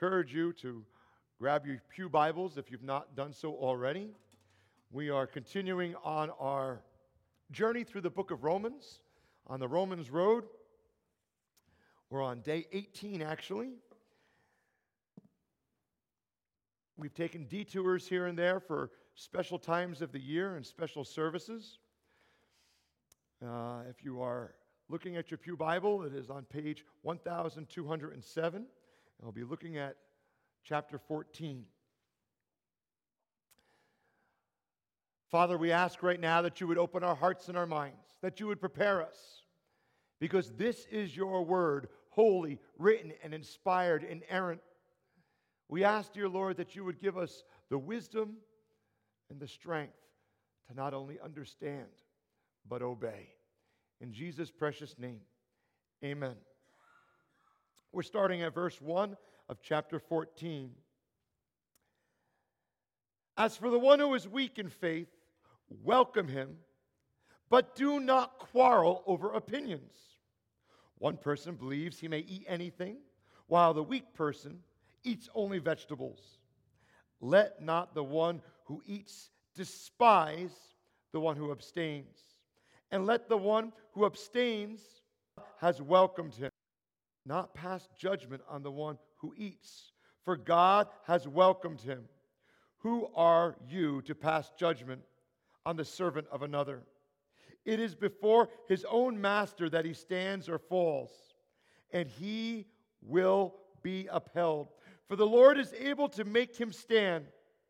Encourage you to grab your pew Bibles if you've not done so already. We are continuing on our journey through the book of Romans, on the Romans road. We're on day 18, actually. We've taken detours here and there for special times of the year and special services. If you are looking at your pew Bible, it is on page 1207. I'll be looking at chapter 14. Father, we ask right now that you would open our hearts and our minds, that you would prepare us, because this is your word, holy, written, and inspired, inerrant. We ask, dear Lord, that you would give us the wisdom and the strength to not only understand, but obey. In Jesus' precious name, amen. We're starting at verse 1 of chapter 14. As for the one who is weak in faith, welcome him, but do not quarrel over opinions. One person believes he may eat anything, while the weak person eats only vegetables. Let not the one who eats despise the one who abstains, and let the one who abstains has welcomed him not pass judgment on the one who eats, for God has welcomed him. Who are you to pass judgment on the servant of another? It is before his own master that he stands or falls, and he will be upheld. For the Lord is able to make him stand.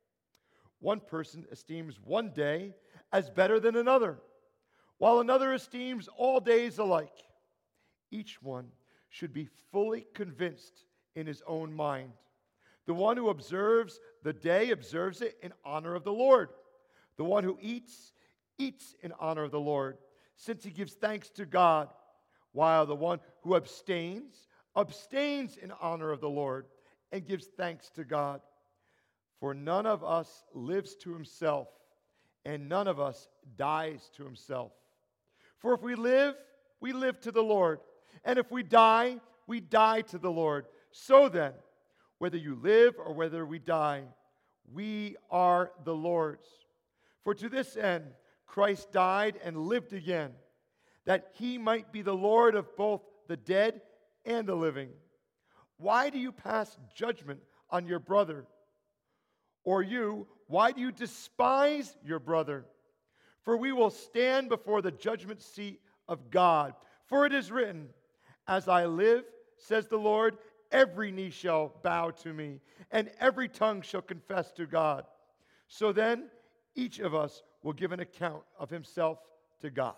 One person esteems one day as better than another, while another esteems all days alike. Each one should be fully convinced in his own mind. The one who observes the day observes it in honor of the Lord. The one who eats, eats in honor of the Lord, since he gives thanks to God, while the one who abstains, abstains in honor of the Lord and gives thanks to God. For none of us lives to himself, and none of us dies to himself. For if we live to the Lord. And if we die to the Lord. So then, whether you live or whether we die, we are the Lord's. For to this end, Christ died and lived again, that he might be the Lord of both the dead and the living. Why do you pass judgment on your brother? Or you, why do you despise your brother? For we will stand before the judgment seat of God. For it is written, as I live, says the Lord, every knee shall bow to me, and every tongue shall confess to God. So then, each of us will give an account of himself to God.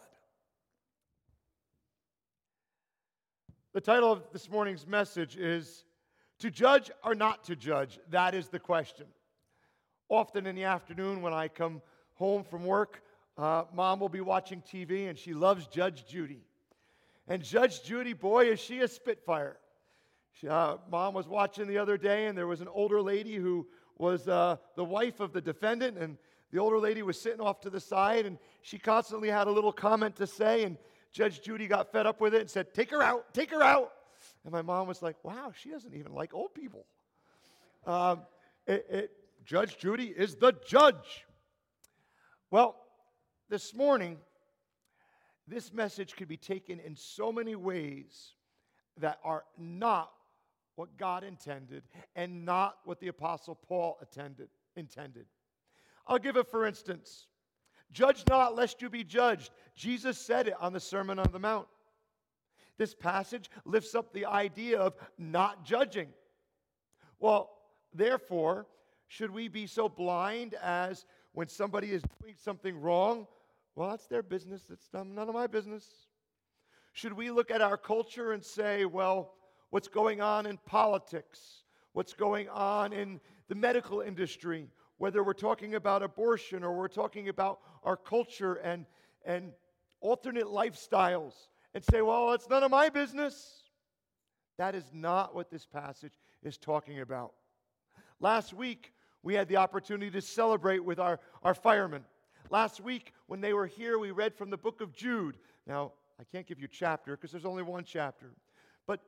The title of this morning's message is, To Judge or Not to Judge? That is the question. Often in the afternoon when I come home from work, Mom will be watching TV, and she loves Judge Judy. And Judge Judy, boy, is she a spitfire. Mom was watching the other day, and there was an older lady who was the wife of the defendant, and the older lady was sitting off to the side, and she constantly had a little comment to say, and Judge Judy got fed up with it and said, take her out, take her out. And my mom was like, wow, she doesn't even like old people. Judge Judy is the judge. Well, this morning, this message could be taken in so many ways that are not what God intended and not what the Apostle Paul intended. I'll give it for instance. Judge not lest you be judged. Jesus said it on the Sermon on the Mount. This passage lifts up the idea of not judging. Well, therefore, should we be so blind as when somebody is doing something wrong, well, that's their business, it's none of my business? Should we look at our culture and say, well, what's going on in politics, what's going on in the medical industry, whether we're talking about abortion or we're talking about our culture and alternate lifestyles, and say, well, it's none of my business? That is not what this passage is talking about. Last week, we had the opportunity to celebrate with our firemen. Last week, when they were here, we read from the book of Jude. Now, I can't give you a chapter because there's only one chapter. But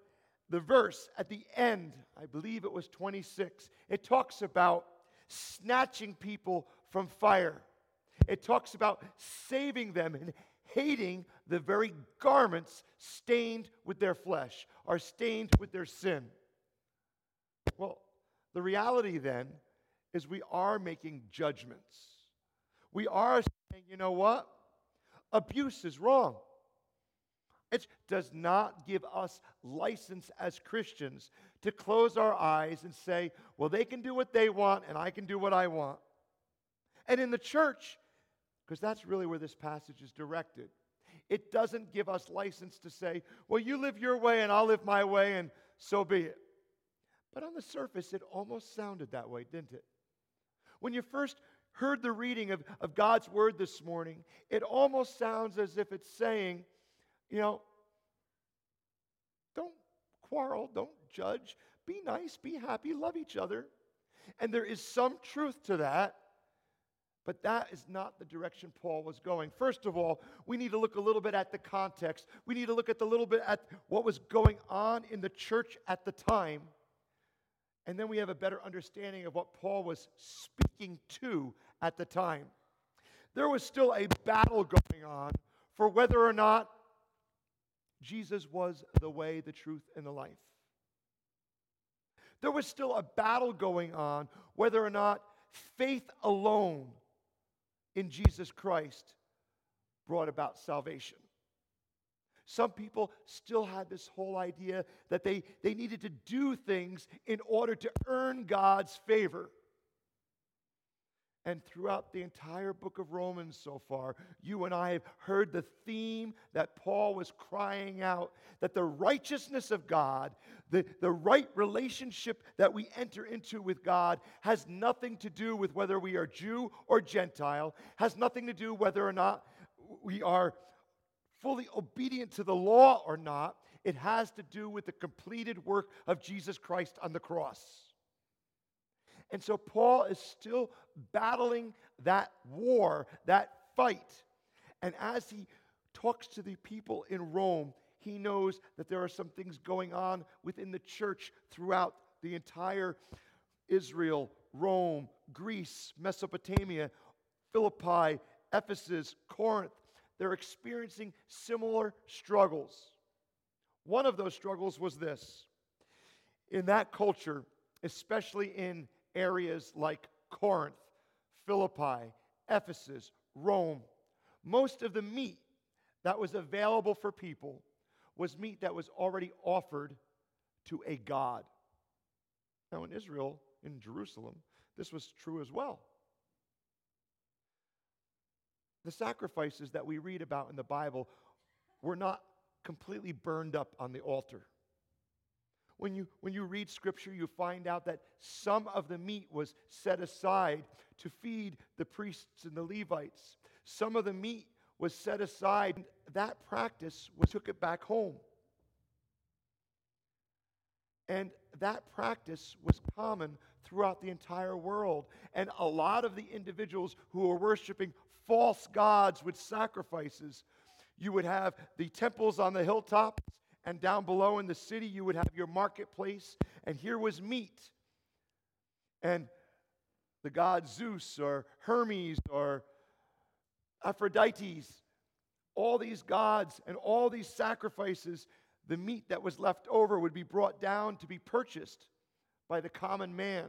the verse at the end, I believe it was 26, it talks about snatching people from fire. It talks about saving them and hating the very garments stained with their flesh, or stained with their sin. Well, the reality then is we are making judgments. We are saying, you know what? Abuse is wrong. It does not give us license as Christians to close our eyes and say, well, they can do what they want and I can do what I want. And in the church, because that's really where this passage is directed, it doesn't give us license to say, well, you live your way and I'll live my way and so be it. But on the surface, it almost sounded that way, didn't it? When you first heard the reading of God's Word this morning, it almost sounds as if it's saying, you know, don't quarrel, don't judge, be nice, be happy, love each other. And there is some truth to that, but that is not the direction Paul was going. First of all, we need to look a little bit at the context. We need to look at a little bit at what was going on in the church at the time. And then we have a better understanding of what Paul was speaking to at the time. There was still a battle going on for whether or not Jesus was the way, the truth, and the life. There was still a battle going on whether or not faith alone in Jesus Christ brought about salvation. Some people still had this whole idea that they needed to do things in order to earn God's favor. And throughout the entire book of Romans so far, you and I have heard the theme that Paul was crying out, that the righteousness of God, the right relationship that we enter into with God has nothing to do with whether we are Jew or Gentile, has nothing to do whether or not we are fully obedient to the law or not. It has to do with the completed work of Jesus Christ on the cross. And so Paul is still battling that war, that fight. And as he talks to the people in Rome, he knows that there are some things going on within the church throughout the entire Israel, Rome, Greece, Mesopotamia, Philippi, Ephesus, Corinth. They're experiencing similar struggles. One of those struggles was this. In that culture, especially in areas like Corinth, Philippi, Ephesus, Rome, most of the meat that was available for people was meat that was already offered to a god. Now in Israel, in Jerusalem, this was true as well. The sacrifices that we read about in the Bible were not completely burned up on the altar. When you read Scripture, you find out that some of the meat was set aside to feed the priests and the Levites. Some of the meat was set aside. That practice took it back home. And that practice was common throughout the entire world. And a lot of the individuals who were worshiping false gods with sacrifices, you would have the temples on the hilltops, and down below in the city, you would have your marketplace, and here was meat. And the god Zeus or Hermes or Aphrodite, all these gods and all these sacrifices, the meat that was left over would be brought down to be purchased by the common man.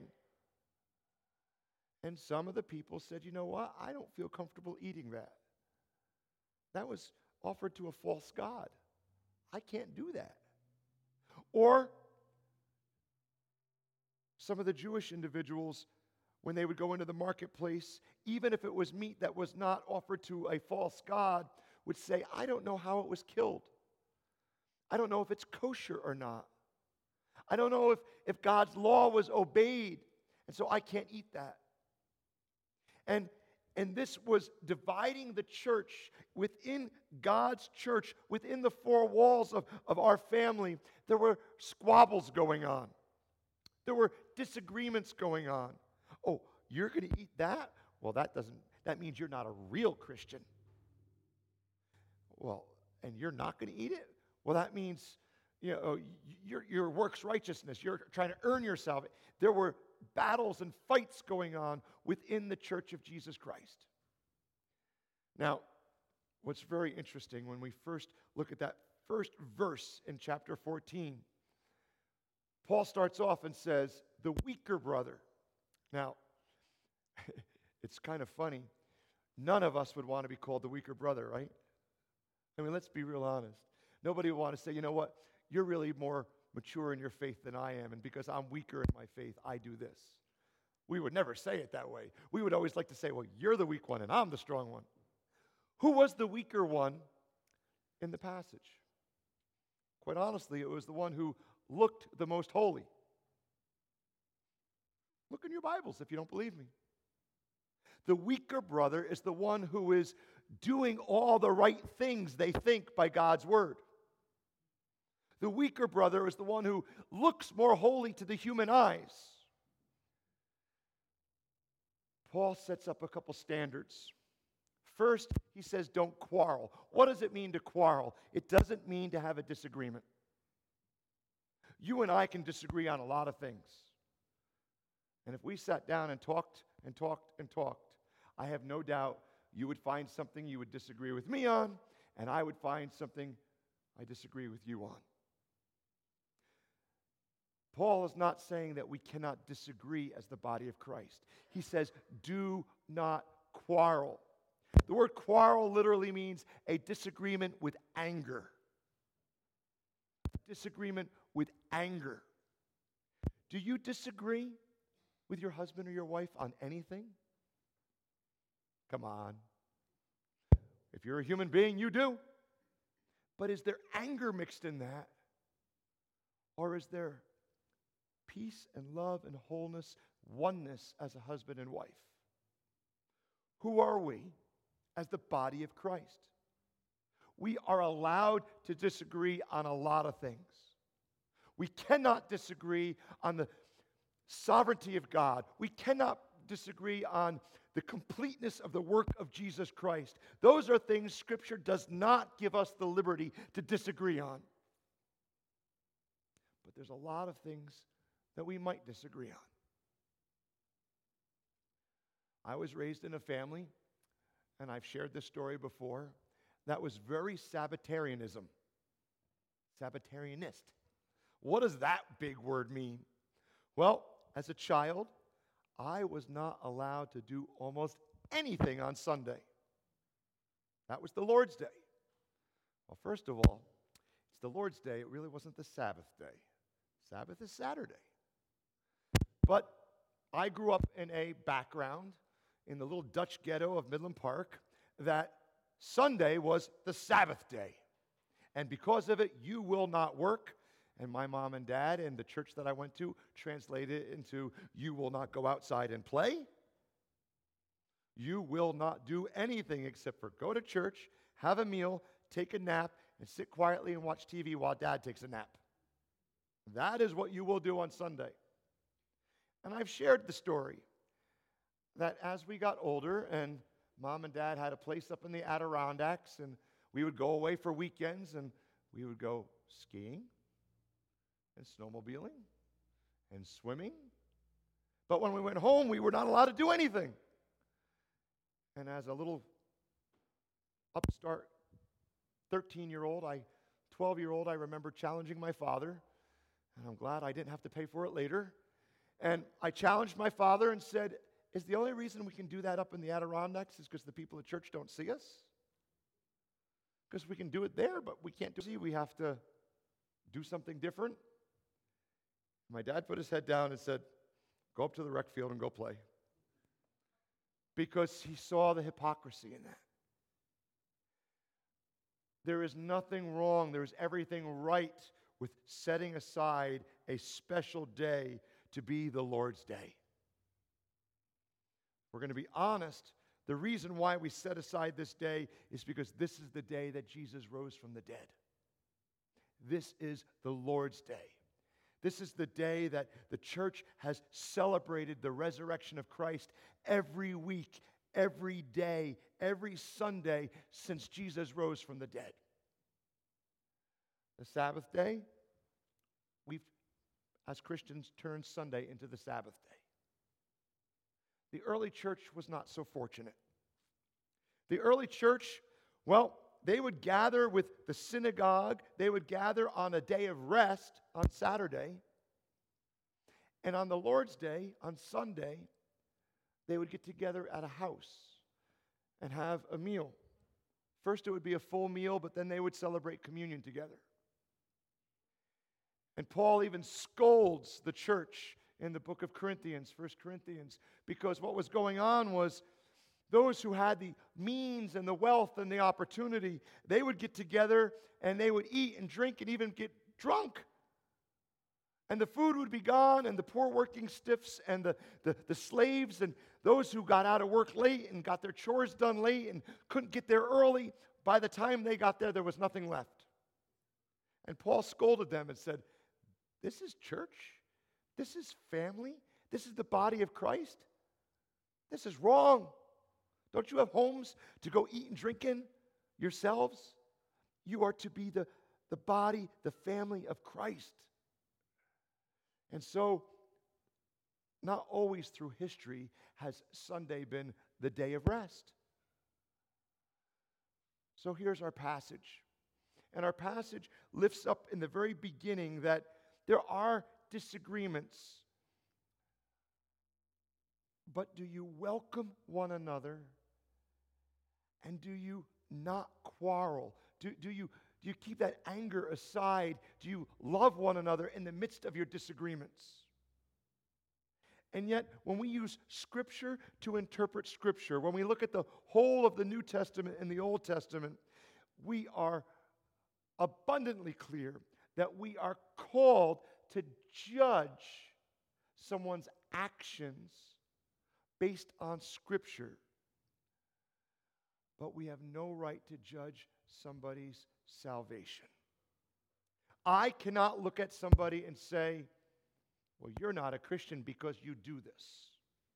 And some of the people said, you know what? I don't feel comfortable eating that. That was offered to a false god. I can't do that. Or some of the Jewish individuals, when they would go into the marketplace, even if it was meat that was not offered to a false god, would say, I don't know how it was killed. I don't know if it's kosher or not. I don't know if God's law was obeyed, and so I can't eat that. And this was dividing the church within God's church, within the four walls of our family. There were squabbles going on. There were disagreements going on. Oh, you're going to eat that? Well, that means you're not a real Christian. Well, and you're not going to eat it? Well, that means your works righteousness. You're trying to earn your salvation. There were battles and fights going on within the church of Jesus Christ. Now, what's very interesting when we first look at that first verse in chapter 14, Paul starts off and says, the weaker brother. Now, it's kind of funny. None of us would want to be called the weaker brother, right? I mean, let's be real honest. Nobody would want to say, you know what, you're really more mature in your faith than I am, and because I'm weaker in my faith, I do this. We would never say it that way. We would always like to say, well, you're the weak one and I'm the strong one. Who was the weaker one in the passage? Quite honestly, it was the one who looked the most holy. Look in your Bibles if you don't believe me. The weaker brother is the one who is doing all the right things they think by God's word. The weaker brother is the one who looks more holy to the human eyes. Paul sets up a couple standards. First, he says, don't quarrel. What does it mean to quarrel? It doesn't mean to have a disagreement. You and I can disagree on a lot of things. And if we sat down and talked, I have no doubt you would find something you would disagree with me on, and I would find something I disagree with you on. Paul is not saying that we cannot disagree as the body of Christ. He says, do not quarrel. The word quarrel literally means a disagreement with anger. Disagreement with anger. Do you disagree with your husband or your wife on anything? Come on. If you're a human being, you do. But is there anger mixed in that? Or is there peace and love and wholeness, oneness as a husband and wife? Who are we as the body of Christ? We are allowed to disagree on a lot of things. We cannot disagree on the sovereignty of God. We cannot disagree on the completeness of the work of Jesus Christ. Those are things Scripture does not give us the liberty to disagree on. But there's a lot of things that we might disagree on. I was raised in a family, and I've shared this story before, that was very Sabbatarianism. Sabbatarianist. What does that big word mean? Well, as a child, I was not allowed to do almost anything on Sunday. That was the Lord's Day. Well, first of all, it's the Lord's Day. It really wasn't the Sabbath day. Sabbath is Saturday. But I grew up in a background in the little Dutch ghetto of Midland Park that Sunday was the Sabbath day. And because of it, you will not work. And my mom and dad and the church that I went to translated it into, you will not go outside and play. You will not do anything except for go to church, have a meal, take a nap, and sit quietly and watch TV while dad takes a nap. That is what you will do on Sunday. And I've shared the story that as we got older and mom and dad had a place up in the Adirondacks, and we would go away for weekends, and we would go skiing and snowmobiling and swimming. But when we went home, we were not allowed to do anything. And as a little upstart 12-year-old, I remember challenging my father, and I'm glad I didn't have to pay for it later. And I challenged my father and said, is the only reason we can do that up in the Adirondacks is because the people at church don't see us? Because we can do it there, but we can't do it. We have to do something different. My dad put his head down and said, go up to the rec field and go play. Because he saw the hypocrisy in that. There is nothing wrong, there is everything right with setting aside a special day to be the Lord's Day. We're going to be honest. The reason why we set aside this day is because this is the day that Jesus rose from the dead. This is the Lord's Day. This is the day that the church has celebrated the resurrection of Christ every week, every day, every Sunday since Jesus rose from the dead. The Sabbath day, as Christians turned Sunday into the Sabbath day. The early church was not so fortunate. The early church, well, they would gather with the synagogue. They would gather on a day of rest on Saturday. And on the Lord's Day, on Sunday, they would get together at a house and have a meal. First, it would be a full meal, but then they would celebrate communion together. And Paul even scolds the church in the book of Corinthians, 1 Corinthians, because what was going on was those who had the means and the wealth and the opportunity, they would get together and they would eat and drink and even get drunk. And the food would be gone, and the poor working stiffs and the slaves and those who got out of work late and got their chores done late and couldn't get there early, by the time they got there was nothing left. And Paul scolded them and said, "This is church? This is family? This is the body of Christ? This is wrong. Don't you have homes to go eat and drink in yourselves? You are to be the body, the family of Christ." And so, not always through history has Sunday been the day of rest. So here's our passage. And our passage lifts up in the very beginning that there are disagreements. But do you welcome one another? And do you not quarrel? Do you keep that anger aside? Do you love one another in the midst of your disagreements? And yet, when we use Scripture to interpret Scripture, when we look at the whole of the New Testament and the Old Testament, we are abundantly clear that we are called to judge someone's actions based on Scripture. But we have no right to judge somebody's salvation. I cannot look at somebody and say, "Well, you're not a Christian because you do this."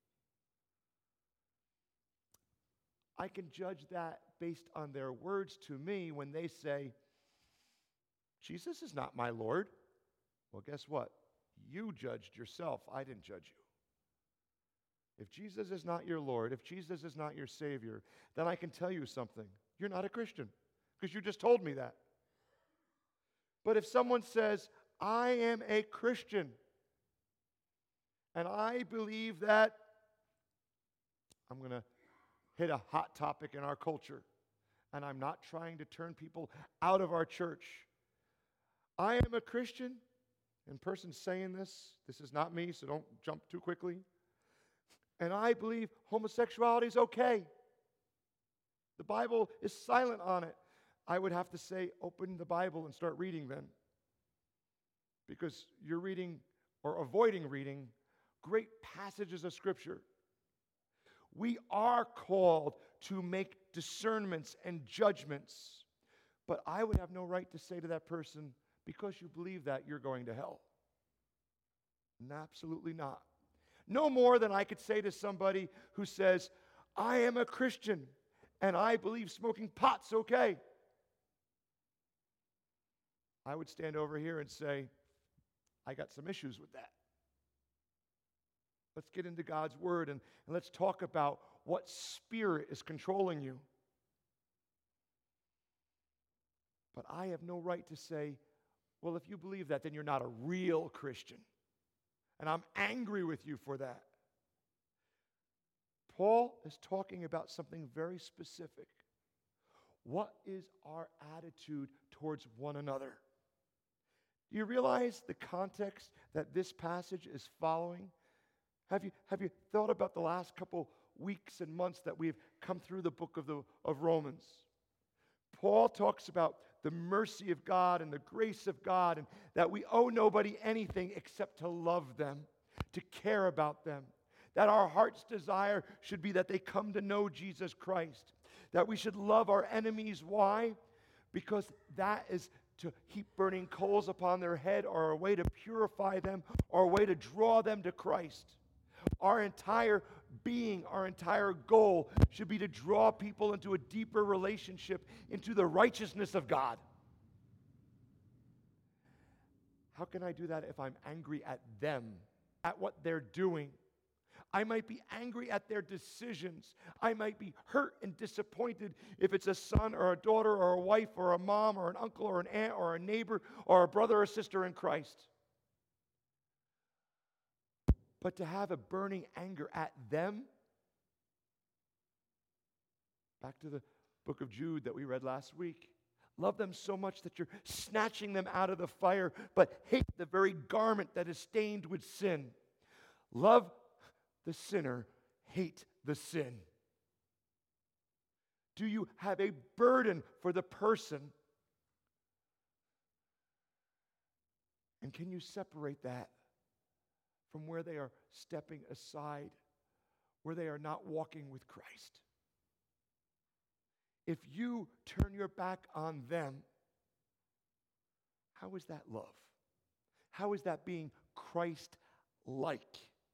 I can judge that based on their words to me when they say, "Jesus is not my Lord." Well, guess what? You judged yourself. I didn't judge you. If Jesus is not your Lord, if Jesus is not your Savior, then I can tell you something. You're not a Christian because you just told me that. But if someone says, "I am a Christian, and I believe that," I'm going to hit a hot topic in our culture, and I'm not trying to turn people out of our church. "I am a Christian," and person saying this is not me, so don't jump too quickly, "and I believe homosexuality is okay. The Bible is silent on it." I would have to say, open the Bible and start reading then. Because you're reading or avoiding reading great passages of Scripture. We are called to make discernments and judgments. But I would have no right to say to that person, "Because you believe that, you're going to hell." And absolutely not. No more than I could say to somebody who says, "I am a Christian and I believe smoking pot's okay." I would stand over here and say, "I got some issues with that." Let's get into God's Word and let's talk about what spirit is controlling you. But I have no right to say, "Well, if you believe that, then you're not a real Christian. And I'm angry with you for that." Paul is talking about something very specific. What is our attitude towards one another? Do you realize the context that this passage is following? Have you thought about the last couple weeks and months that we've come through the book of Romans? Paul talks about the mercy of God and the grace of God, and that we owe nobody anything except to love them, to care about them. That our heart's desire should be that they come to know Jesus Christ. That we should love our enemies. Why? Because that is to heap burning coals upon their head, or a way to purify them, or a way to draw them to Christ. Our entire being, our entire goal should be to draw people into a deeper relationship, into the righteousness of God. How can I do that if I'm angry at them, at what they're doing? I might be angry at their decisions. I might be hurt and disappointed if it's a son or a daughter or a wife or a mom or an uncle or an aunt or a neighbor or a brother or sister in Christ. But to have a burning anger at them, back to the book of Jude that we read last week. Love them so much that you're snatching them out of the fire, but hate the very garment that is stained with sin. Love the sinner, hate the sin. Do you have a burden for the person? And can you separate that from where they are stepping aside, where they are not walking with Christ? If you turn your back on them, how is that love? How is that being Christ-like?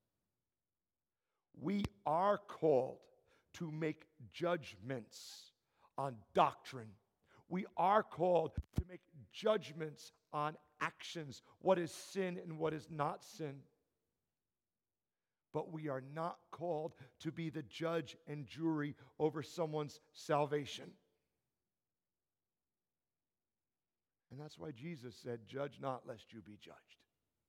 We are called to make judgments on doctrine. We are called to make judgments on actions, what is sin and what is not sin. But we are not called to be the judge and jury over someone's salvation. And that's why Jesus said, "Judge not, lest you be judged."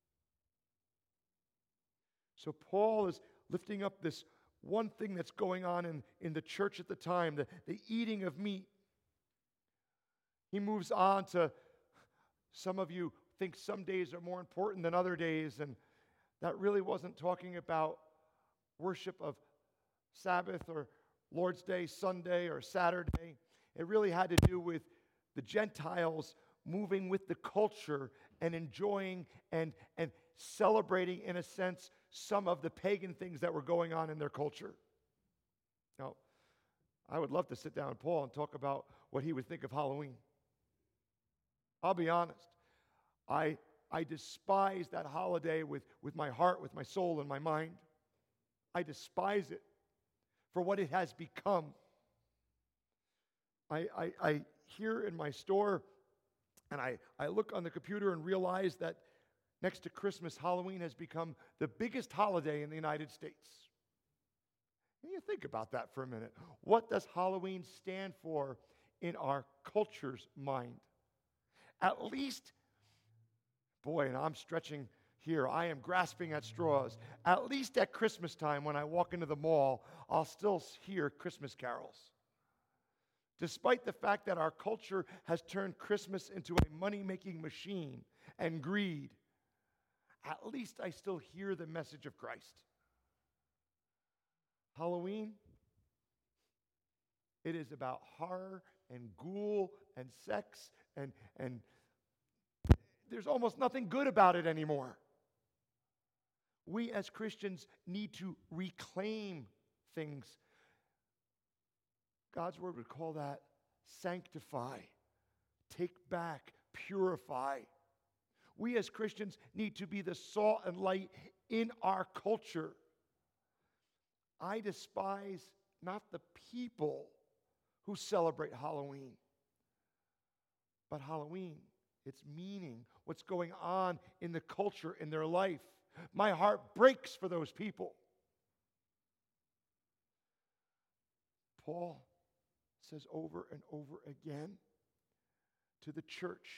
So Paul is lifting up this one thing that's going on in the church at the time, the eating of meat. He moves on to, some of you think some days are more important than other days, and that really wasn't talking about worship of Sabbath or Lord's Day, Sunday, or Saturday. It really had to do with the Gentiles moving with the culture and enjoying and celebrating, in a sense, some of the pagan things that were going on in their culture. Now, I would love to sit down with Paul and talk about what he would think of Halloween. I'll be honest. I despise that holiday with my heart, with my soul, and my mind. I despise it for what it has become. I here in my store, and I look on the computer and realize that next to Christmas, Halloween has become the biggest holiday in the United States. And you think about that for a minute. What does Halloween stand for in our culture's mind? At least, boy, and I'm stretching here, I am grasping at straws. At least at Christmas time, when I walk into the mall, I'll still hear Christmas carols. Despite the fact that our culture has turned Christmas into a money-making machine and greed, at least I still hear the message of Christ. Halloween, it is about horror and ghoul and sex and there's almost nothing good about it anymore. We as Christians need to reclaim things. God's word would call that sanctify, take back, purify. We as Christians need to be the salt and light in our culture. I despise not the people who celebrate Halloween, but Halloween, its meaning, what's going on in the culture, in their life. My heart breaks for those people. Paul says over and over again to the church,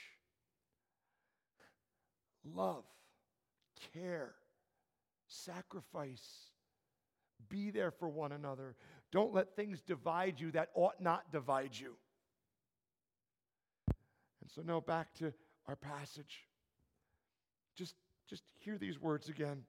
love, care, sacrifice, be there for one another. Don't let things divide you that ought not divide you. And so now back to our passage. Just hear these words again.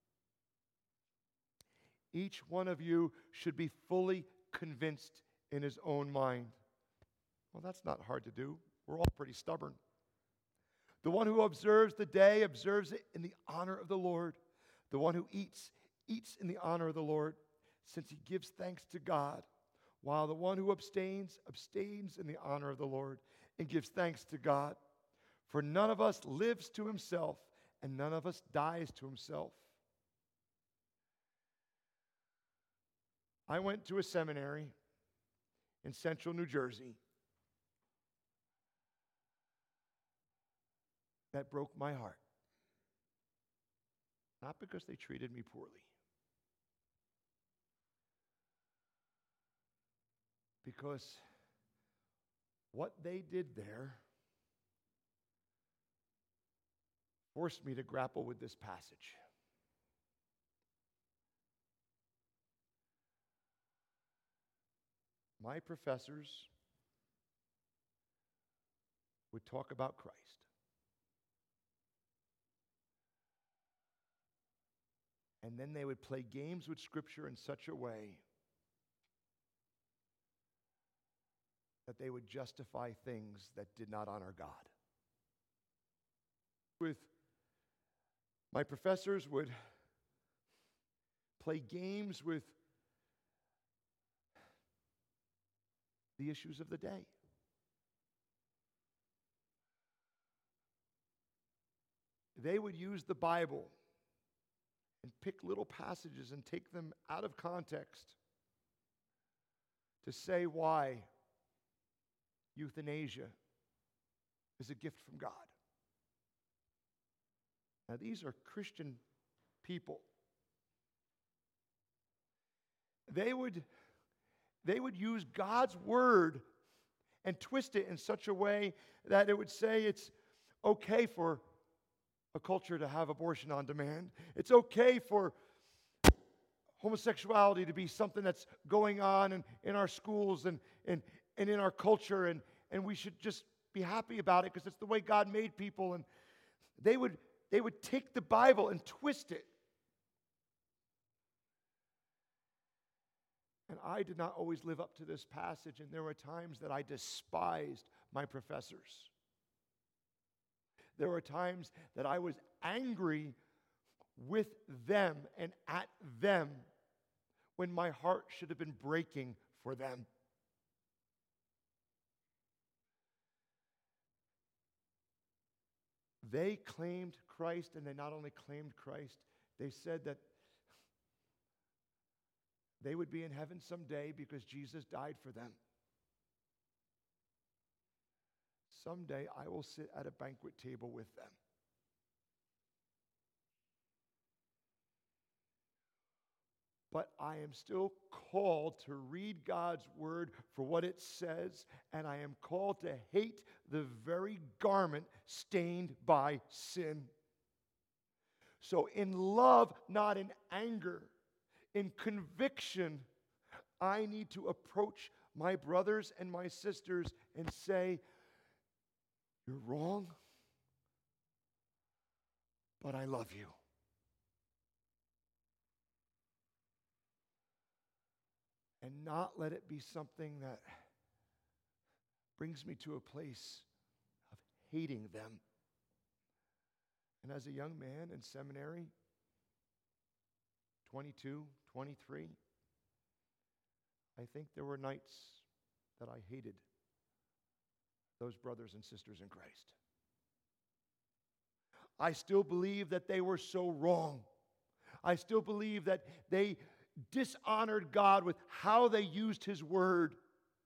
Each one of you should be fully convinced in his own mind. Well, that's not hard to do. We're all pretty stubborn. The one who observes the day observes it in the honor of the Lord. The one who eats in the honor of the Lord, since he gives thanks to God, while the one who abstains in the honor of the Lord and gives thanks to God. For none of us lives to himself, and none of us dies to himself. I went to a seminary in central New Jersey that broke my heart. not because they treated me poorly. Because what they did there forced me to grapple with this passage. My professors would talk about Christ. And then they would play games with Scripture in such a way that they would justify things that did not honor God. My professors would play games with the issues of the day. They would use the Bible and pick little passages and take them out of context to say why euthanasia is a gift from God. Now, these are Christian people. They would use God's word and twist it in such a way that it would say it's okay for a culture to have abortion on demand. It's okay for homosexuality to be something that's going on in our schools and in our culture, and we should just be happy about it because it's the way God made people. And they would take the Bible and twist it. And I did not always live up to this passage, and there were times that I despised my professors. There were times that I was angry with them and at them when my heart should have been breaking for them. They claimed Christ, and they not only claimed Christ, they said that they would be in heaven someday because Jesus died for them. Someday I will sit at a banquet table with them. But I am still called to read God's word for what it says, and I am called to hate the very garment stained by sin. So in love, not in anger, in conviction, I need to approach my brothers and my sisters and say, "You're wrong, but I love you." And not let it be something that brings me to a place of hating them. And as a young man in seminary, 22, 23, I think there were nights that I hated those brothers and sisters in Christ. I still believe that they were so wrong. I still believe that they dishonored God with how they used His word.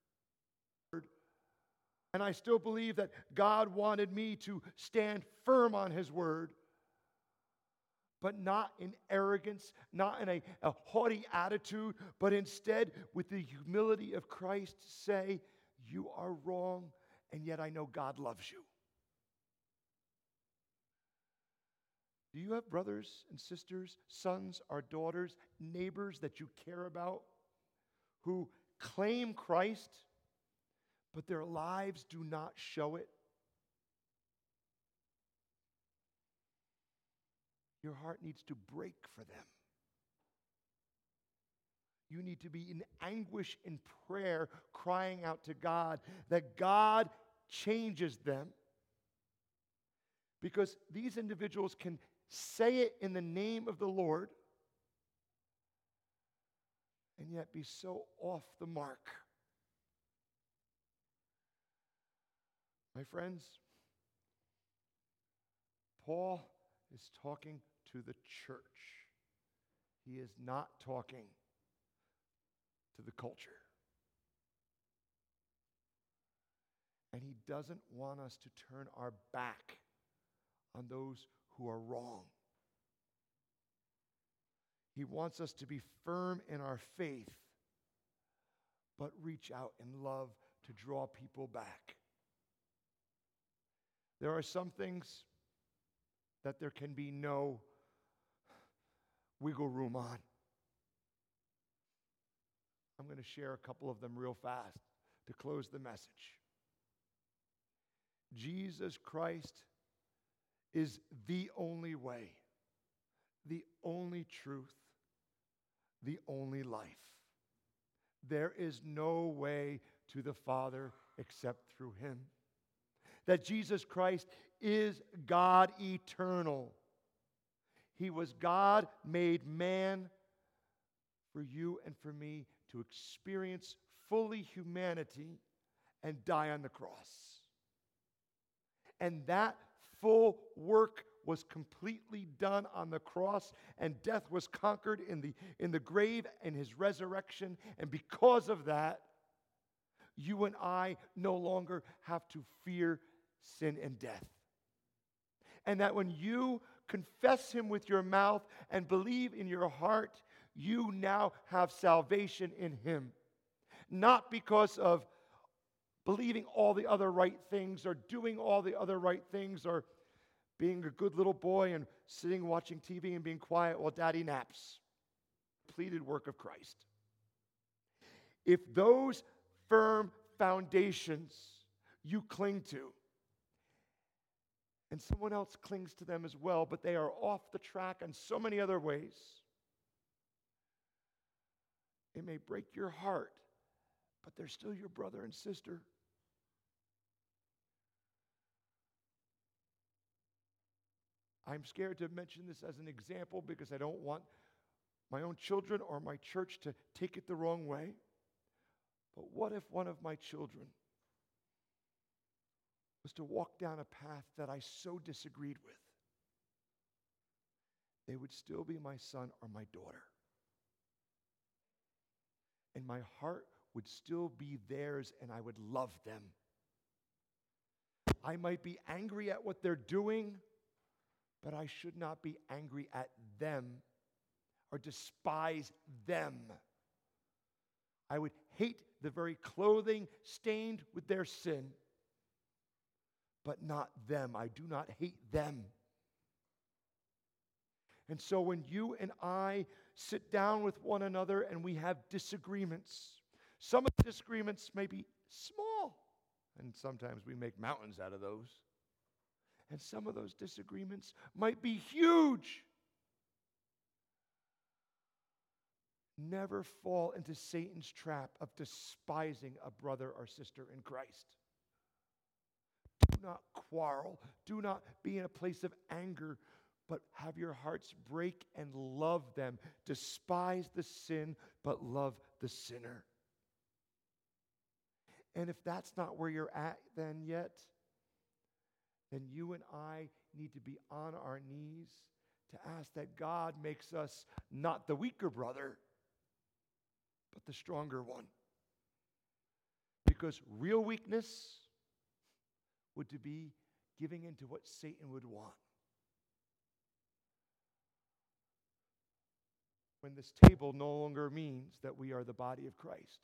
And I still believe that God wanted me to stand firm on His word, but not in arrogance, not in a haughty attitude, but instead with the humility of Christ, say, "You are wrong, and yet I know God loves you." Do you have brothers and sisters, sons or daughters, neighbors that you care about who claim Christ, but their lives do not show it? Your heart needs to break for them. You need to be in anguish in prayer, crying out to God that God changes them. Because these individuals can say it in the name of the Lord and yet be so off the mark. My friends, Paul is talking to the church. He is not talking to the culture. And he doesn't want us to turn our back on those who are wrong. He wants us to be firm in our faith, but reach out in love to draw people back. There are some things that there can be no wiggle room on. I'm going to share a couple of them real fast to close the message. Jesus Christ is the only way, the only truth, the only life. There is no way to the Father except through him. That Jesus Christ is God eternal. He was God made man for you and for me to experience fully humanity and die on the cross. And that full work was completely done on the cross, and death was conquered in the grave and his resurrection. And because of that, you and I no longer have to fear sin and death. And that when you confess him with your mouth and believe in your heart, you now have salvation in him. Not because of believing all the other right things or doing all the other right things or being a good little boy and sitting watching TV and being quiet while daddy naps. Completed work of Christ. If those firm foundations you cling to, and someone else clings to them as well, but they are off the track in so many other ways, it may break your heart, but they're still your brother and sister. I'm scared to mention this as an example because I don't want my own children or my church to take it the wrong way. But what if one of my children was to walk down a path that I so disagreed with? They would still be my son or my daughter. And my heart would still be theirs, and I would love them. I might be angry at what they're doing, but I should not be angry at them or despise them. I would hate the very clothing stained with their sin, but not them. I do not hate them. And so when you and I sit down with one another and we have disagreements, some of the disagreements may be small, and sometimes we make mountains out of those. And some of those disagreements might be huge. Never fall into Satan's trap of despising a brother or sister in Christ. Do not quarrel. Do not be in a place of anger, but have your hearts break and love them. Despise the sin, but love the sinner. And if that's not where you're at then yet, then you and I need to be on our knees to ask that God makes us not the weaker brother, but the stronger one. Because real weakness would to be giving into what Satan would want. When this table no longer means that we are the body of Christ.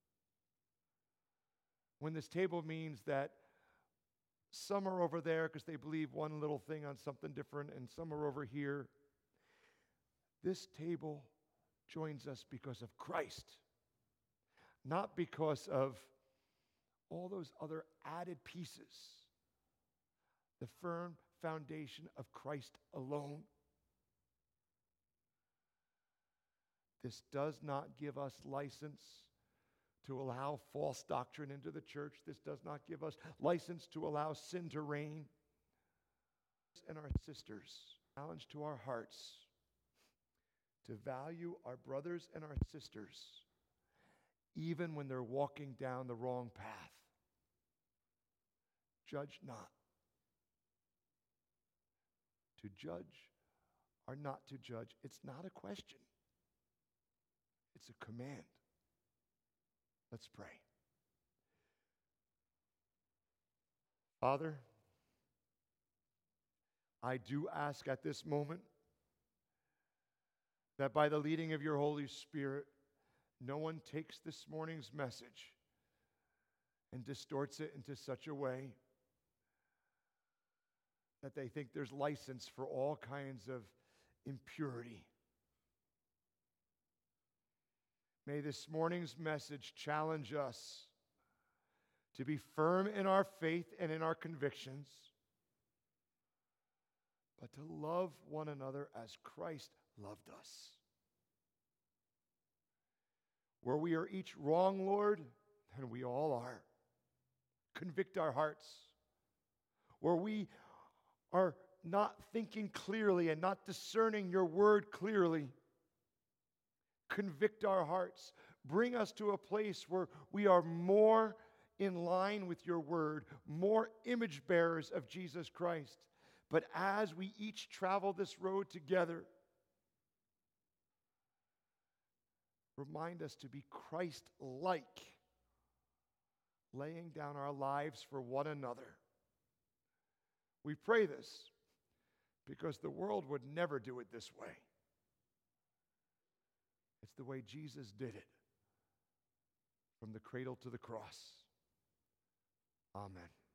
When this table means that some are over there because they believe one little thing on something different, and some are over here. This table joins us because of Christ, not because of all those other added pieces. The firm foundation of Christ alone. This does not give us license to allow false doctrine into the church. This does not give us license to allow sin to reign. And our sisters, challenge to our hearts to value our brothers and our sisters even when they're walking down the wrong path. Judge not. To judge or not to judge, it's not a question. It's a command. Let's pray. Father, I do ask at this moment that by the leading of your Holy Spirit, no one takes this morning's message and distorts it into such a way that they think there's license for all kinds of impurity. May this morning's message challenge us to be firm in our faith and in our convictions, but to love one another as Christ loved us. Where we are each wrong, Lord, and we all are, convict our hearts. Where we are not thinking clearly and not discerning your word clearly, convict our hearts. Bring us to a place where we are more in line with your word, more image bearers of Jesus Christ. But as we each travel this road together, remind us to be Christ-like, laying down our lives for one another. We pray this because the world would never do it this way. It's the way Jesus did it, from the cradle to the cross. Amen.